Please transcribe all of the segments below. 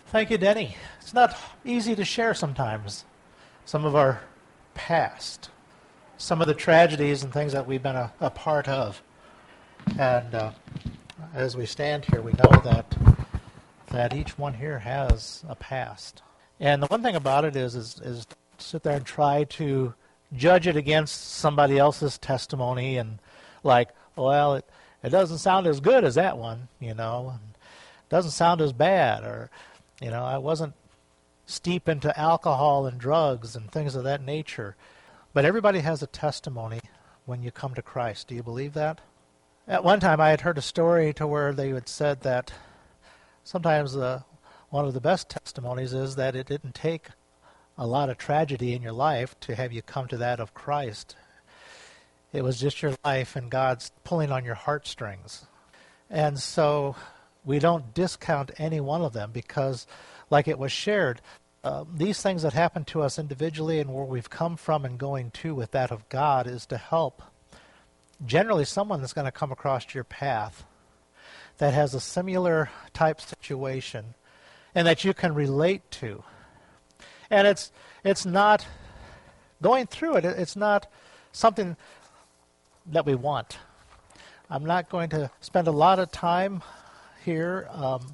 Thank you, Denny. It's not easy to share sometimes some of our past, some of the tragedies and things that we've been a part of. And as we stand here, we know that each one here has a past. And the one thing about it is sit there and try to judge it against somebody else's testimony and like, well, it doesn't sound as good as that one, and it doesn't sound as bad, or I wasn't steep into alcohol and drugs and things of that nature. But everybody has a testimony when you come to Christ. Do you believe that? At one time I had heard a story to where they had said that sometimes one of the best testimonies is that it didn't take a lot of tragedy in your life to have you come to that of Christ. It was just your life and God's pulling on your heartstrings. And so we don't discount any one of them because, like it was shared, these things that happen to us individually and where we've come from and going to with that of God is to help generally someone that's going to come across your path that has a similar type situation and that you can relate to. And it's not going through it. It's not something that we want. I'm not going to spend a lot of time here,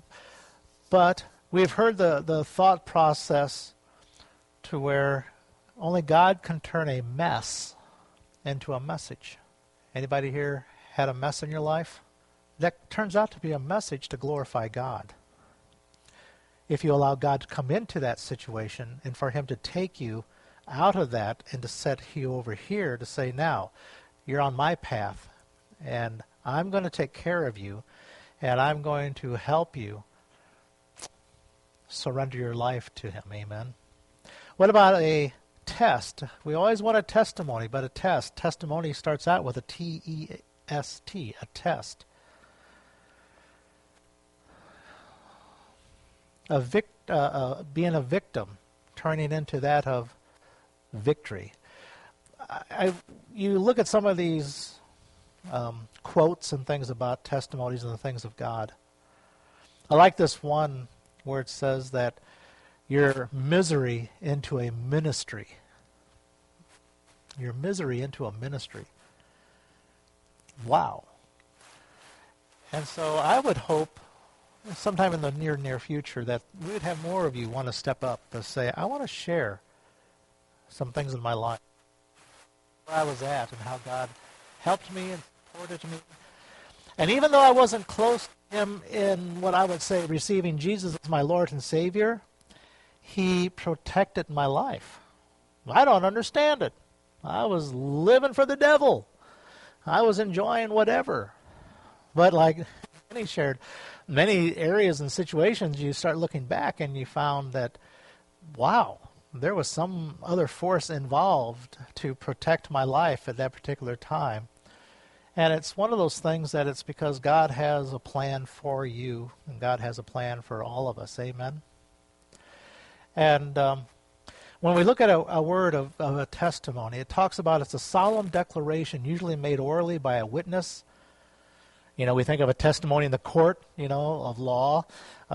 but we've heard the thought process to where only God can turn a mess into a message. Anybody here had a mess in your life? That turns out to be a message to glorify God. If you allow God to come into that situation and for Him to take you out of that and to set you over here to say, now, you're on my path, and I'm going to take care of you, and I'm going to help you surrender your life to Him. Amen. What about a test? We always want a testimony, but a test. Testimony starts out with a T-E-S-T, a test. Being a victim, turning into that of victory. You look at some of these quotes and things about testimonies and the things of God. I like this one where it says that your misery into a ministry. Your misery into a ministry. Wow. And so I would hope sometime in the near future that we would have more of you want to step up to say, I want to share some things in my life, where I was at and how God helped me and supported me. And even though I wasn't close to Him in what I would say receiving Jesus as my Lord and Savior, He protected my life. I don't understand it. I was living for the devil. I was enjoying whatever. But like He shared, many areas and situations you start looking back and you found that, wow, there was some other force involved to protect my life at that particular time. And it's one of those things that it's because God has a plan for you, and God has a plan for all of us. Amen? And when we look at a word of a testimony, it talks about it's a solemn declaration, usually made orally by a witness. We think of a testimony in the court, of law,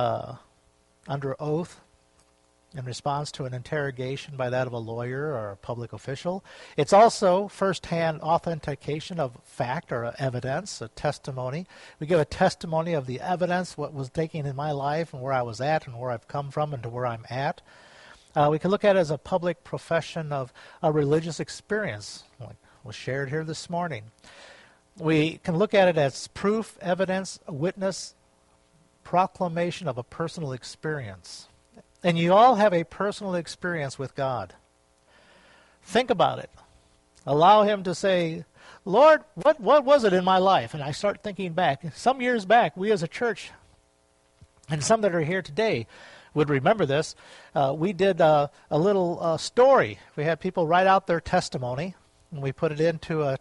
under oath, in response to an interrogation by that of a lawyer or a public official. It's also first-hand authentication of fact or evidence, a testimony. We give a testimony of the evidence, what was taken in my life and where I was at and where I've come from and to where I'm at. We can look at it as a public profession of a religious experience, like was shared here this morning. We can look at it as proof, evidence, witness, proclamation of a personal experience. And you all have a personal experience with God. Think about it. Allow Him to say, Lord, what was it in my life? And I start thinking back. Some years back, we as a church, and some that are here today would remember this, we did a little story. We had people write out their testimony, and we put it into a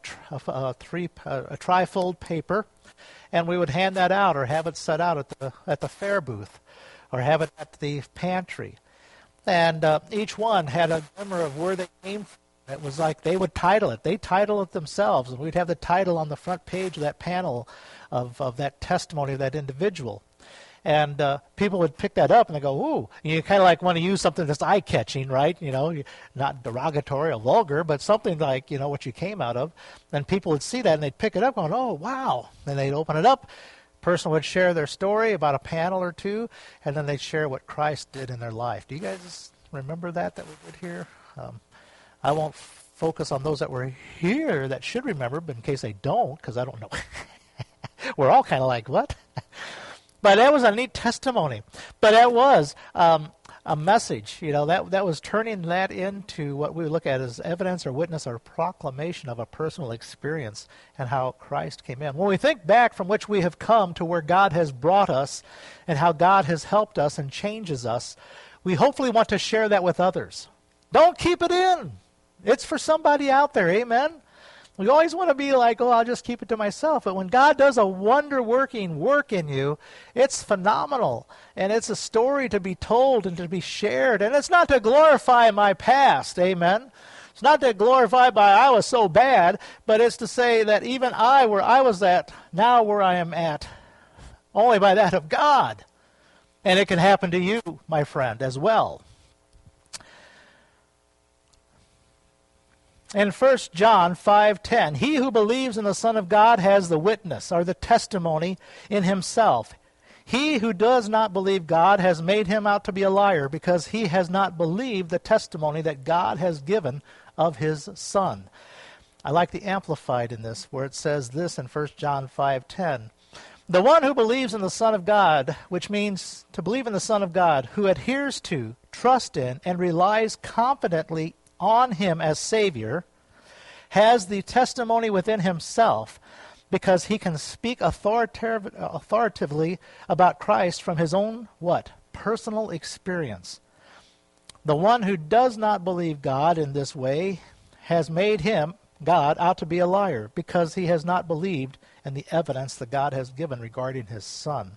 trifold paper, and we would hand that out or have it set out at the fair booth or have it at the pantry. And each one had a glimmer of where they came from. It was like they would title it. They title it themselves, and we'd have the title on the front page of that panel of that testimony of that individual. And people would pick that up and they go, ooh. And you kind of like want to use something that's eye-catching, right? You know, not derogatory or vulgar, but something like, you know, what you came out of. And people would see that and they'd pick it up going, oh, wow. And they'd open it up. Person would share their story about a panel or two, and then they'd share what Christ did in their life. Do you guys remember that we did here? I won't focus on those that were here that should remember, but in case they don't, because I don't know. We're all kind of like, what? But that was a neat testimony. But that was a message. You know, that was turning that into what we would look at as evidence or witness or proclamation of a personal experience and how Christ came in. When we think back from which we have come to where God has brought us and how God has helped us and changes us, we hopefully want to share that with others. Don't keep it in. It's for somebody out there. Amen? We always want to be like, oh, I'll just keep it to myself. But when God does a wonder-working work in you, it's phenomenal. And it's a story to be told and to be shared. And it's not to glorify my past. Amen? It's not to glorify by I was so bad, but it's to say that even I, where I was at, now where I am at, only by that of God. And it can happen to you, my friend, as well. In 1 John 5:10, he who believes in the Son of God has the witness, or the testimony, in himself. He who does not believe God has made him out to be a liar, because he has not believed the testimony that God has given of his Son. I like the Amplified in this, where it says this in 1 John 5:10. The one who believes in the Son of God, which means to believe in the Son of God, who adheres to, trusts in, and relies confidently on him as Savior, has the testimony within himself, because he can speak authoritatively about Christ from his own, what? Personal experience. The one who does not believe God in this way has made him, God, out to be a liar, because he has not believed in the evidence that God has given regarding his Son.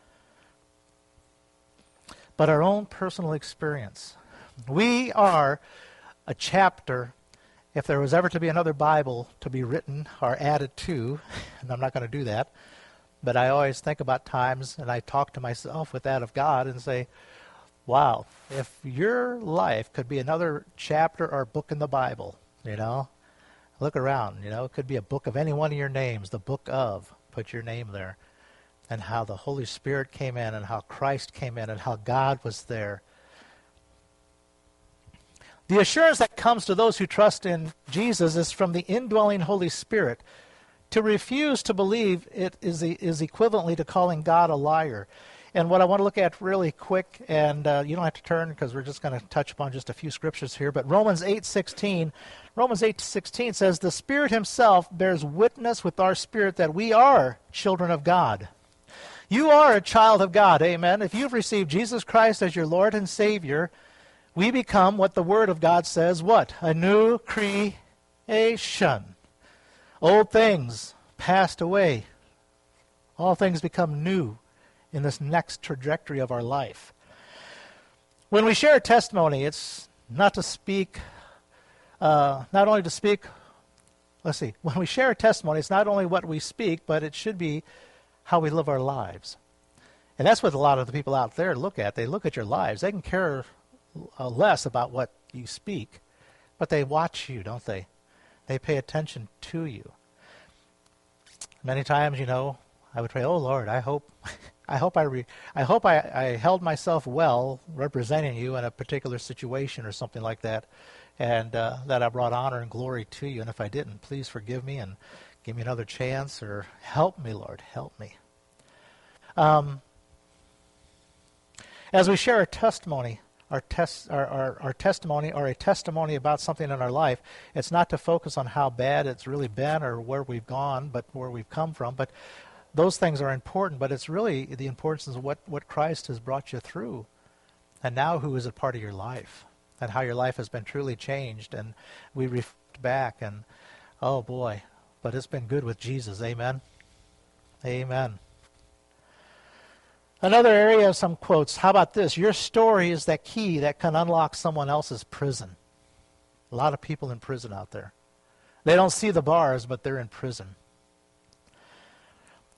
But our own personal experience. We are a chapter, if there was ever to be another Bible to be written or added to, and I'm not going to do that, but I always think about times, and I talk to myself with that of God and say, wow, if your life could be another chapter or book in the Bible, you know, look around, you know, it could be a book of any one of your names, the book of, put your name there, and how the Holy Spirit came in and how Christ came in and how God was there. The assurance that comes to those who trust in Jesus is from the indwelling Holy Spirit. To refuse to believe it is equivalently to calling God a liar. And what I want to look at really quick, and you don't have to turn because we're just going to touch upon just a few scriptures here, but Romans 8:16 says, the Spirit himself bears witness with our spirit that we are children of God. You are a child of God, amen. If you've received Jesus Christ as your Lord and Savior, we become what the Word of God says, what? A new creation. Old things passed away. All things become new in this next trajectory of our life. When we share a testimony, it's not to speak, when we share a testimony, it's not only what we speak, but it should be how we live our lives. And that's what a lot of the people out there look at. They look at your lives. They can care less about what you speak, but they watch you, don't they? They pay attention to you. Many times, you know, I would pray, oh Lord, I hope I held myself well representing you in a particular situation or something like that, and that I brought honor and glory to you. And if I didn't, please forgive me and give me another chance, or help me, Lord, help me. As we share our testimony, our testimony or a testimony about something in our life, it's not to focus on how bad it's really been or where we've gone, but where we've come from. But those things are important, but it's really the importance of what Christ has brought you through. And now who is a part of your life and how your life has been truly changed. And we reflect back and, oh boy, but it's been good with Jesus. Amen. Amen. Another area of some quotes. How about this? Your story is that key that can unlock someone else's prison. A lot of people in prison out there. They don't see the bars, but they're in prison.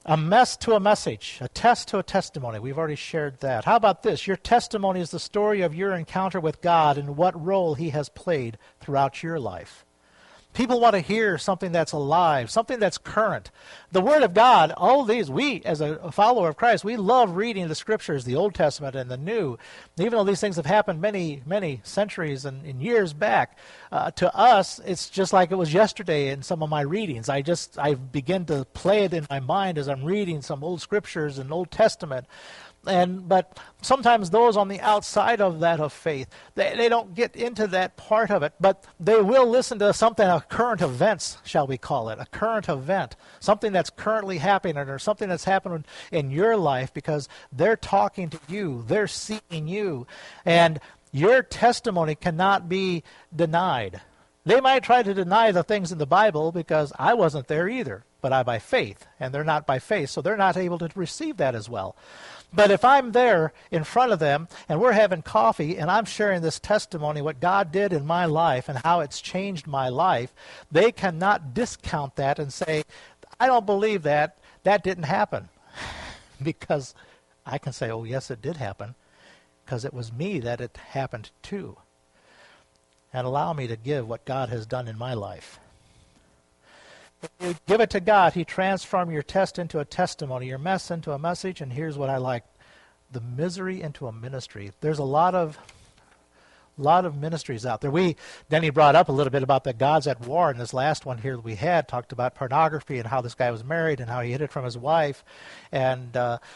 A mess to a message, a test to a testimony. We've already shared that. How about this? Your testimony is the story of your encounter with God and what role he has played throughout your life. People want to hear something that's alive, something that's current. The Word of God, all these, we, as a follower of Christ, we love reading the Scriptures, the Old Testament and the New. Even though these things have happened many, many centuries and years back, to us, it's just like it was yesterday in some of my readings. I begin to play it in my mind as I'm reading some old Scriptures and Old Testament. But sometimes those on the outside of that of faith, they don't get into that part of it, but they will listen to something, a current events, shall we call it, a current event, something that's currently happening or something that's happened in your life because they're talking to you, they're seeing you, and your testimony cannot be denied. They might try to deny the things in the Bible because I wasn't there either, but I by faith, and they're not by faith, so they're not able to receive that as well. But if I'm there in front of them and we're having coffee and I'm sharing this testimony, what God did in my life and how it's changed my life, they cannot discount that and say, I don't believe that. That didn't happen. Because I can say, oh, yes, it did happen. Because it was me that it happened to. And allow me to give what God has done in my life. If you give it to God, he transforms your test into a testimony, your mess into a message, and here's what I like, the misery into a ministry. There's a lot of ministries out there. Denny brought up a little bit about the God's at War, and this last one here that we had talked about pornography and how this guy was married and how he hid it from his wife, and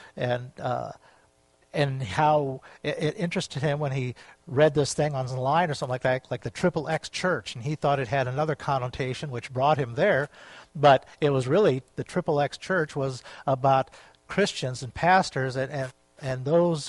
how it interested him when he read this thing online or something like that, like the Triple X Church, and he thought it had another connotation which brought him there, but it was really, the Triple X Church was about Christians and pastors and those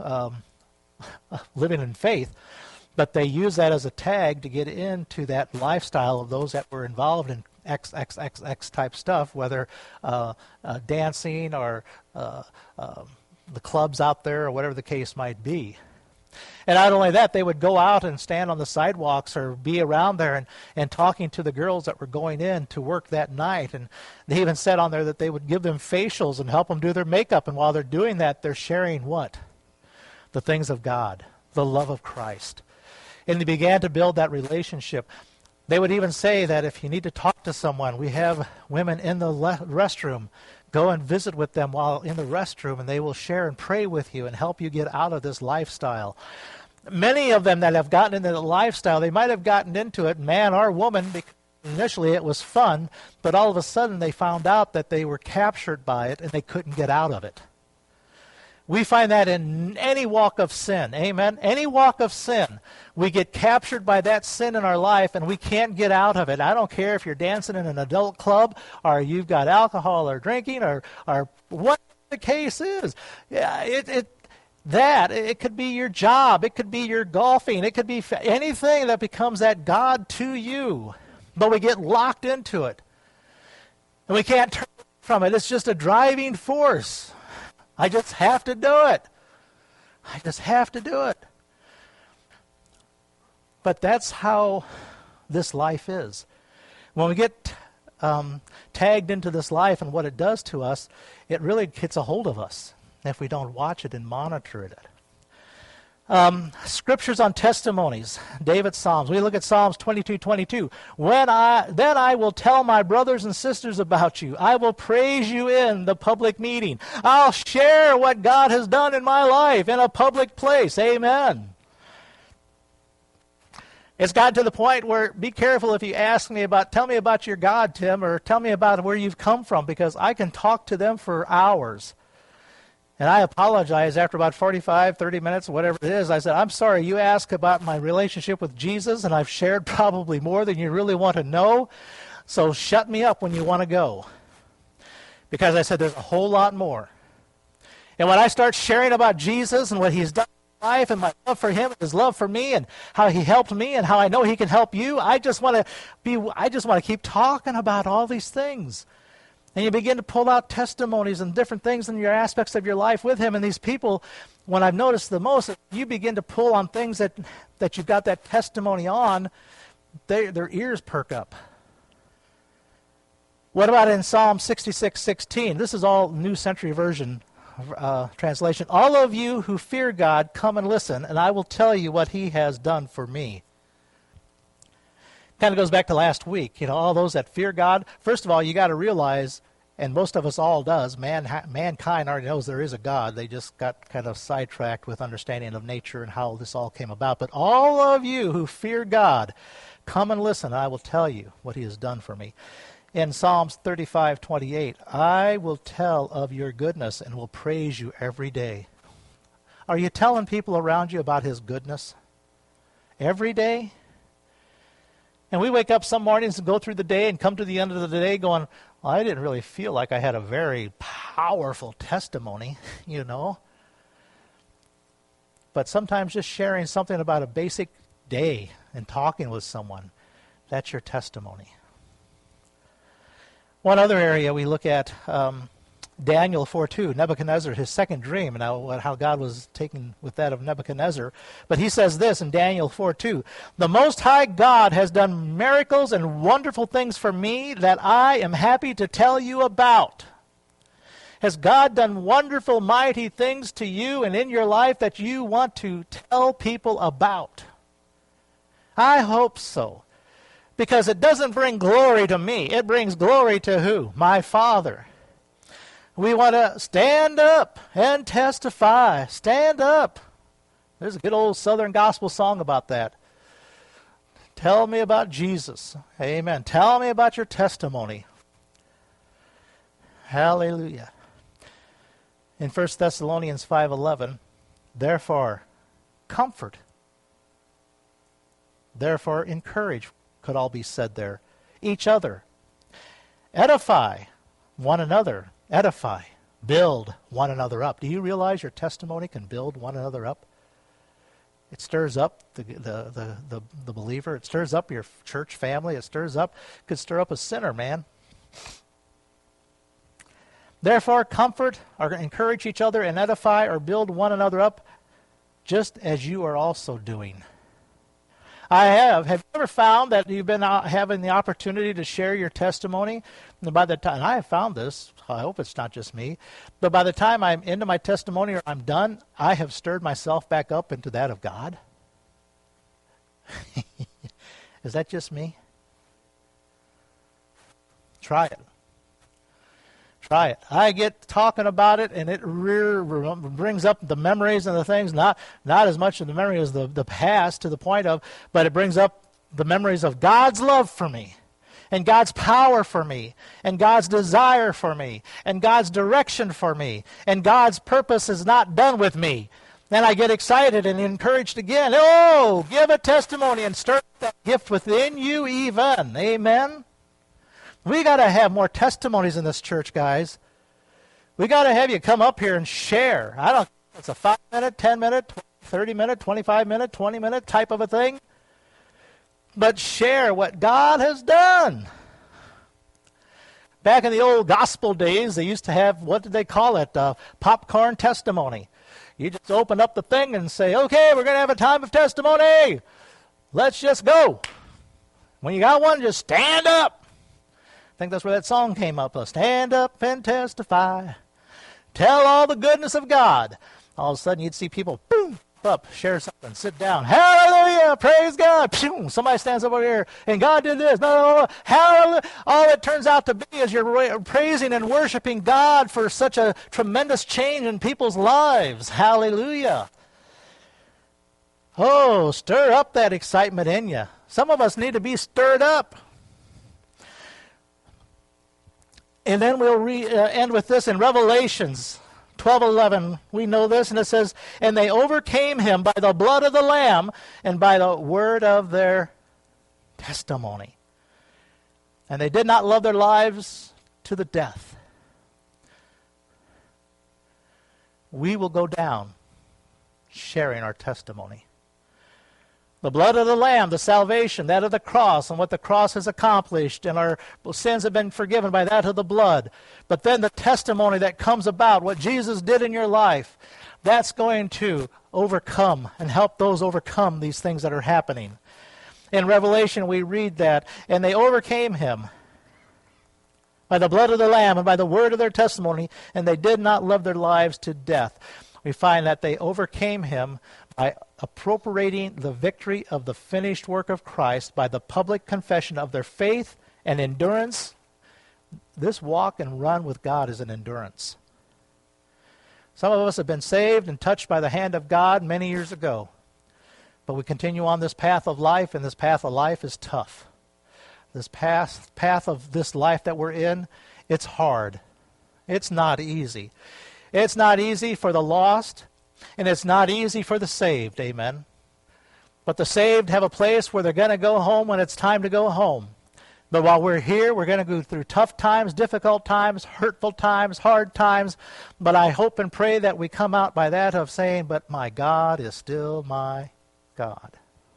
living in faith, but they used that as a tag to get into that lifestyle of those that were involved in XXXX type stuff, whether dancing or the clubs out there or whatever the case might be. And not only that, they would go out and stand on the sidewalks or be around there and talking to the girls that were going in to work that night. And they even said on there that they would give them facials and help them do their makeup. And while they're doing that, they're sharing what? The things of God, the love of Christ. And they began to build that relationship. They would even say that if you need to talk to someone, we have women in the restroom. Go and visit with them while in the restroom, and they will share and pray with you and help you get out of this lifestyle. Many of them that have gotten into the lifestyle, they might have gotten into it, man or woman, because initially it was fun, but all of a sudden they found out that they were captured by it and they couldn't get out of it. We find that in any walk of sin. Amen? Any walk of sin. We get captured by that sin in our life and we can't get out of it. I don't care if you're dancing in an adult club or you've got alcohol or drinking or what the case is. Yeah, it could be your job. It could be your golfing. It could be anything that becomes that God to you. But we get locked into it. And we can't turn from it. It's just a driving force. I just have to do it. I just have to do it. But that's how this life is. When we get tagged into this life and what it does to us, it really gets a hold of us if we don't watch it and monitor it. Scriptures on testimonies. David's Psalms. We look at Psalms 22:22. Then I will tell my brothers and sisters about you. I will praise you in the public meeting. I'll share what God has done in my life in a public place. Amen. It's gotten to the point where be careful if you ask me tell me about your God, Tim, or tell me about where you've come from, because I can talk to them for hours. And I apologize after about 45, 30 minutes, whatever it is. I said, I'm sorry, you asked about my relationship with Jesus, and I've shared probably more than you really want to know. So shut me up when you want to go. Because I said there's a whole lot more. And when I start sharing about Jesus and what he's done in my life and my love for him and his love for me and how he helped me and how I know he can help you, I just want to keep talking about all these things. And you begin to pull out testimonies and different things in your aspects of your life with him. And these people, when I've noticed the most, you begin to pull on things that you've got that testimony on, their ears perk up. What about in Psalm 66:16? This is all New Century Version translation. All of you who fear God, come and listen, and I will tell you what he has done for me. Kind of goes back to last week. All those that fear God, first of all, you got to realize, and most of us all does, mankind already knows there is a God. They just got kind of sidetracked with understanding of nature and how this all came about. But all of you who fear God, come and listen, and I will tell you what he has done for me. In Psalms 35:28, I will tell of your goodness and will praise you every day. Are you telling people around you about his goodness every day? And we wake up some mornings and go through the day and come to the end of the day going, well, I didn't really feel like I had a very powerful testimony, But sometimes just sharing something about a basic day and talking with someone, that's your testimony. One other area we look at, Daniel 4:2, Nebuchadnezzar, his second dream, and how God was taken with that of Nebuchadnezzar. But he says this in Daniel 4:2, the Most High God has done miracles and wonderful things for me that I am happy to tell you about. Has God done wonderful, mighty things to you and in your life that you want to tell people about? I hope so. Because it doesn't bring glory to me. It brings glory to who? My Father. We want to stand up and testify. Stand up. There's a good old Southern gospel song about that. Tell me about Jesus. Amen. Tell me about your testimony. Hallelujah. In 1 Thessalonians 5:11, therefore, comfort. Therefore, encourage. Could all be said there. Each other. Edify one another. Edify. Build one another up. Do you realize your testimony can build one another up? It stirs up the believer. It stirs up your church family. It could stir up a sinner, man. Therefore, comfort or encourage each other and edify or build one another up, just as you are also doing. Have you ever found that you've been having the opportunity to share your testimony? And by the time, and I have found this, I hope it's not just me, but by the time I'm into my testimony or I'm done, I have stirred myself back up into that of God. Is that just me? Try it. Try it. I get talking about it, and it brings up the memories and the things, not as much of the memory as the past to the point of, but it brings up the memories of God's love for me, and God's power for me, and God's desire for me, and God's direction for me, and God's purpose is not done with me. Then I get excited and encouraged again. Oh, give a testimony and stir that gift within you even. Amen. We got to have more testimonies in this church, guys. We got to have you come up here and share. I don't know if it's a 5-minute, 10-minute, 30-minute, 25-minute, 20-minute type of a thing. But share what God has done. Back in the old gospel days, they used to have, what did they call it? Popcorn testimony. You just open up the thing and say, okay, we're going to have a time of testimony. Let's just go. When you got one, just stand up. I think that's where that song came up. Stand up and testify. Tell all the goodness of God. All of a sudden you'd see people, boom, up, share something, sit down. Hallelujah, praise God. Pew, somebody stands up over here, and God did this. No, hallelujah. All it turns out to be is you're praising and worshiping God for such a tremendous change in people's lives. Hallelujah. Oh, stir up that excitement in you. Some of us need to be stirred up. And then we'll end with this in Revelations 12:11. We know this, and it says, and they overcame him by the blood of the Lamb and by the word of their testimony. And they did not love their lives to the death. We will go down sharing our testimony. The blood of the Lamb, the salvation, that of the cross, and what the cross has accomplished, and our sins have been forgiven by that of the blood. But then the testimony that comes about, what Jesus did in your life, that's going to overcome and help those overcome these things that are happening. In Revelation, we read that, and they overcame him by the blood of the Lamb and by the word of their testimony, and they did not love their lives to death. We find that they overcame him by appropriating the victory of the finished work of Christ by the public confession of their faith and endurance. This walk and run with God is an endurance. Some of us have been saved and touched by the hand of God many years ago. But we continue on this path of life, and this path of life is tough. This path of this life that we're in, it's hard. It's not easy. It's not easy for the lost, and it's not easy for the saved, amen. But the saved have a place where they're going to go home when it's time to go home. But while we're here, we're going to go through tough times, difficult times, hurtful times, hard times. But I hope and pray that we come out by that of saying, but my God is still my God.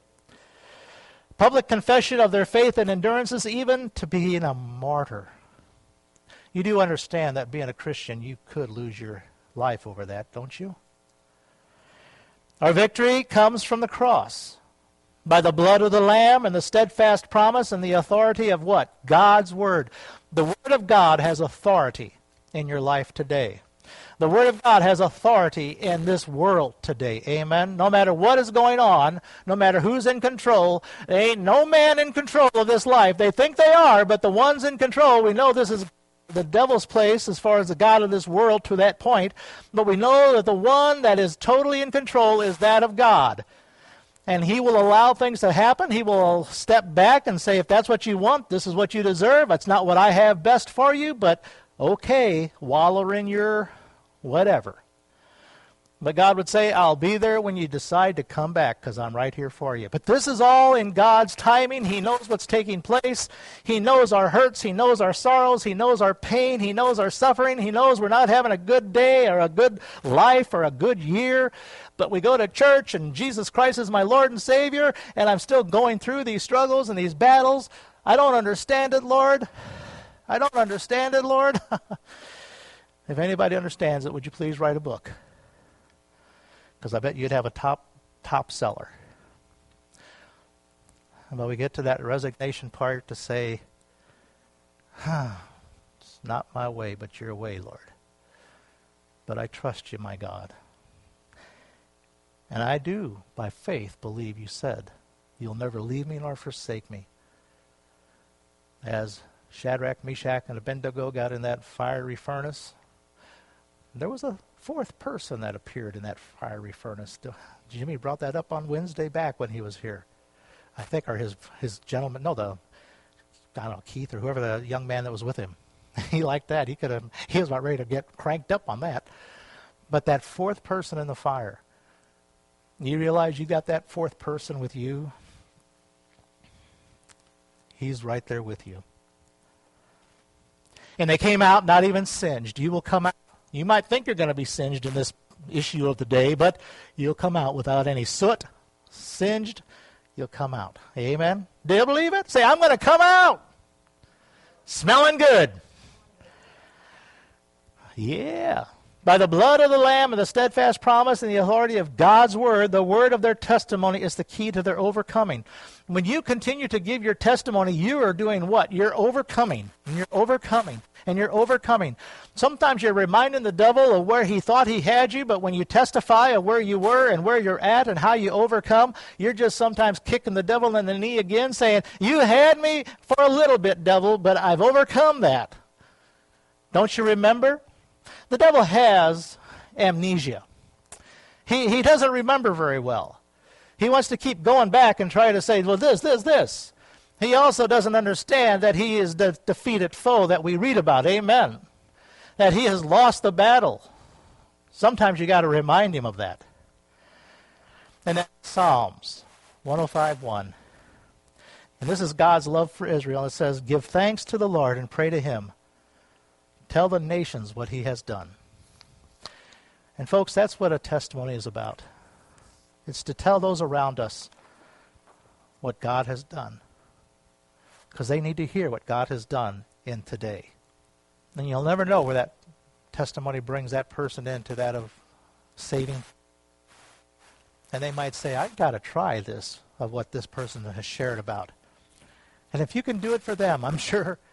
Public confession of their faith and endurances, even to being a martyr. You do understand that being a Christian, you could lose your life over that, don't you? Our victory comes from the cross, by the blood of the Lamb and the steadfast promise and the authority of what? God's Word. The Word of God has authority in your life today. The Word of God has authority in this world today. Amen? No matter what is going on, no matter who's in control, there ain't no man in control of this life. They think they are, but the ones in control, we know this is the devil's place as far as the God of this world to that point, but we know that the one that is totally in control is that of God. And he will allow things to happen. He will step back and say, if that's what you want, this is what you deserve. That's not what I have best for you, but okay, wallow in your whatever. But God would say, I'll be there when you decide to come back because I'm right here for you. But this is all in God's timing. He knows what's taking place. He knows our hurts. He knows our sorrows. He knows our pain. He knows our suffering. He knows we're not having a good day or a good life or a good year. But we go to church and Jesus Christ is my Lord and Savior, and I'm still going through these struggles and these battles. I don't understand it, Lord. I don't understand it, Lord. If anybody understands it, would you please write a book? Because I bet you'd have a top seller. But we get to that resignation part to say, it's not my way, but your way, Lord. But I trust you, my God. And I do, by faith, believe you said, you'll never leave me nor forsake me. As Shadrach, Meshach, and Abednego got in that fiery furnace, there was a fourth person that appeared in that fiery furnace. Jimmy brought that up on Wednesday back when he was here. I think, or his gentleman, no, I don't know, Keith or whoever the young man that was with him. He liked that. He was about ready to get cranked up on that. But that fourth person in the fire, you realize you got that fourth person with you? He's right there with you. And they came out not even singed. You will come out. You might think you're going to be singed in this issue of the day, but you'll come out without any soot, singed. You'll come out. Amen? Do you believe it? Say, I'm going to come out smelling good. Yeah. By the blood of the Lamb and the steadfast promise and the authority of God's Word, the word of their testimony is the key to their overcoming. When you continue to give your testimony, you are doing what? You're overcoming. And you're overcoming. And you're overcoming. Sometimes you're reminding the devil of where he thought he had you, but when you testify of where you were and where you're at and how you overcome, you're just sometimes kicking the devil in the knee again, saying, you had me for a little bit, devil, but I've overcome that. Don't you remember? The devil has amnesia. He doesn't remember very well. He wants to keep going back and try to say, well, this. He also doesn't understand that he is the defeated foe that we read about. Amen. That he has lost the battle. Sometimes you got to remind him of that. And that's Psalms 105:1. And this is God's love for Israel. It says, give thanks to the Lord and pray to him. Tell the nations what he has done. And folks, that's what a testimony is about. It's to tell those around us what God has done. Because they need to hear what God has done in today. And you'll never know where that testimony brings that person into that of saving. And they might say, I've got to try this of what this person has shared about. And if you can do it for them, I'm sure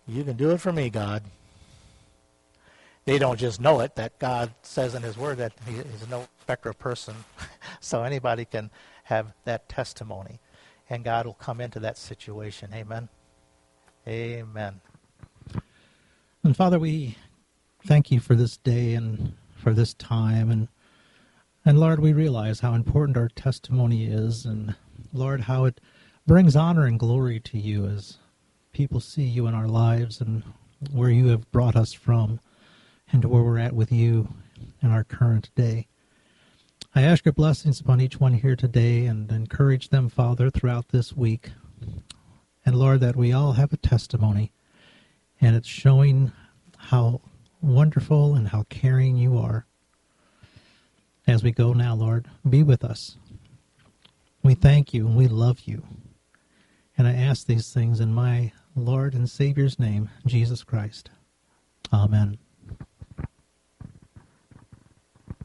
You can do it for me, God. They don't just know it, that God says in his word that he is no respecter of person. So anybody can have that testimony. And God will come into that situation. Amen. Amen. And Father, we thank you for this day and for this time. And Lord, we realize how important our testimony is. And Lord, how it brings honor and glory to you as people see you in our lives and where you have brought us from and to where we're at with you in our current day. I ask your blessings upon each one here today and encourage them, Father, throughout this week. And Lord, that we all have a testimony, and it's showing how wonderful and how caring you are. As we go now, Lord, be with us. We thank you and we love you. And I ask these things in my Lord and Savior's name, Jesus Christ. Amen.